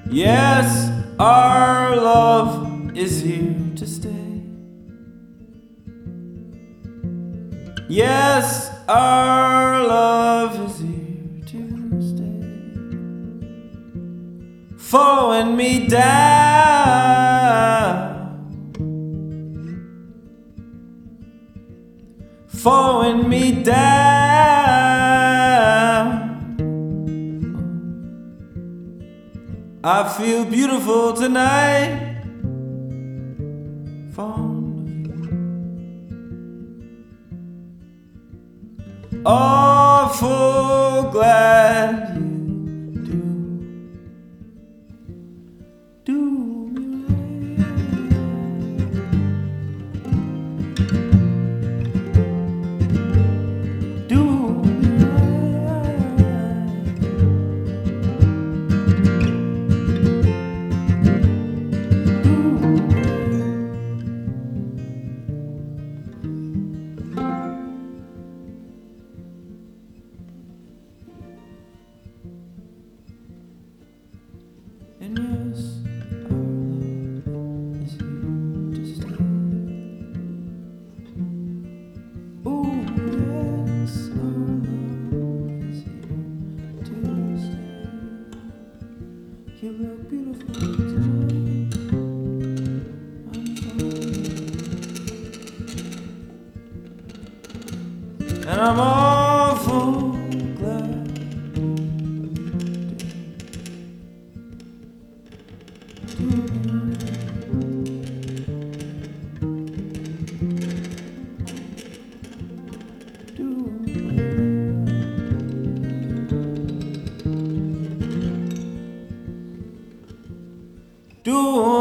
Yes, our love is here to stay. Yes, our love is here to stay. Following me down, following me down. I feel beautiful tonight, fond of you. Awful glad you do me right. Do me right. And yes, our love is here to stay. Oh, yes, our love is here to stay. You look beautiful tonight. I'm fine. And I'm awful glad. Do